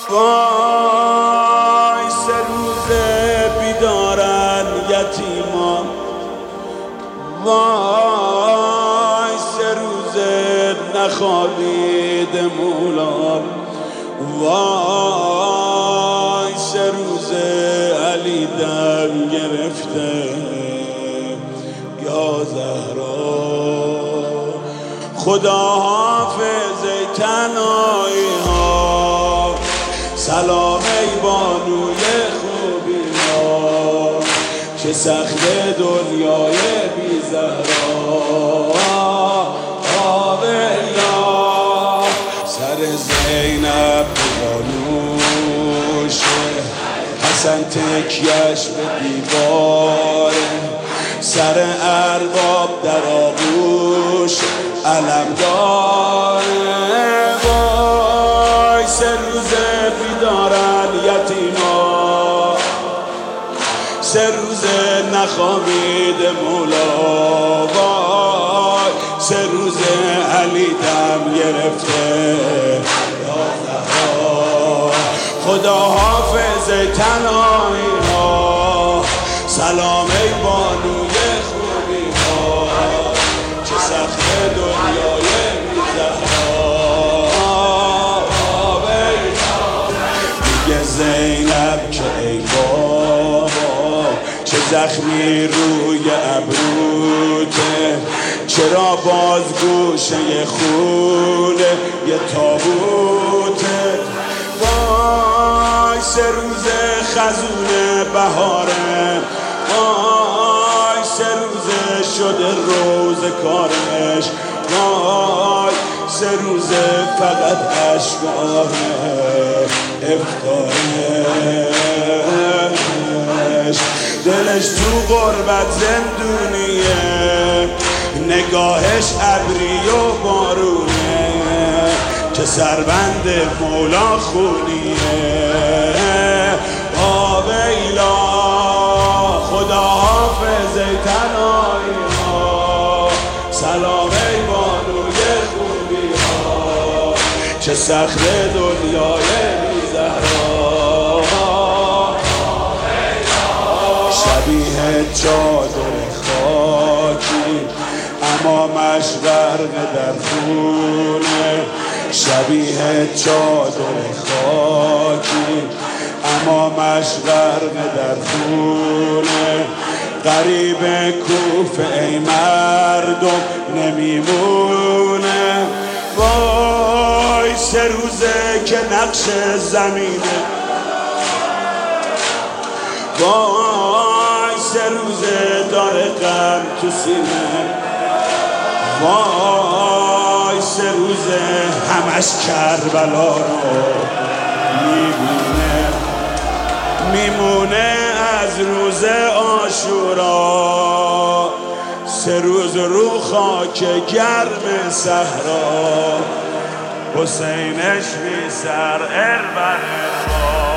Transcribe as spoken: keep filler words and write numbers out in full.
وای سه روزه بیدارن یتیمان، وای سه روزه نخوابید مولان، وای سه روزه علی دم گرفته یا زهرا. خدا حافظ تنهایی ها، سلام ای بانوی خوبی ها، چه سخت دنیای بی زهرا. آویلا سر زینب بانوشه، حسن تکیش به دیواره، سر ارباب در آغوش علم داره. وای سه روزه بیدارن یتیما، سه روزه نخوابید مولا، وای سه روزه علی دم گرفته یا زهرا. خدا حافظ تنهایی ها، سلام ای بانوی خوبی ها، چه سخت دنیای بی زهرا. میگه زینب که ای بابا، چه زخمی روی ابروته، چرا باز گوشه خونه یه تابوته. وای سه روزه خزونه بهاره، وای سه روزه شده روز کارش، وای سه روزه فقط اشکاه افتارش. دلش تو غربت زندونیه، نگاهش ابری و بارونه، که سربند مولا خونیه. آویلا خدا حافظ تنهایی ها، سلام ای بانوی خوبی ها، چه سخت دنیای بی زهرا. شبیه چادر خاکی امامش غرق در خونه، شبیه چادر خاکی امامش غرق در خونه. غریب کوفه ای مردم نمیمونه، وای سه روزه که نقش زمینه، وای سه روزه داره غم تو سینه، وای سه روزه همش کربلا رو میبینه، میمونه از روز عاشورا، سه روز رو خاک گرم صحرا، حسینش بی سر اربن.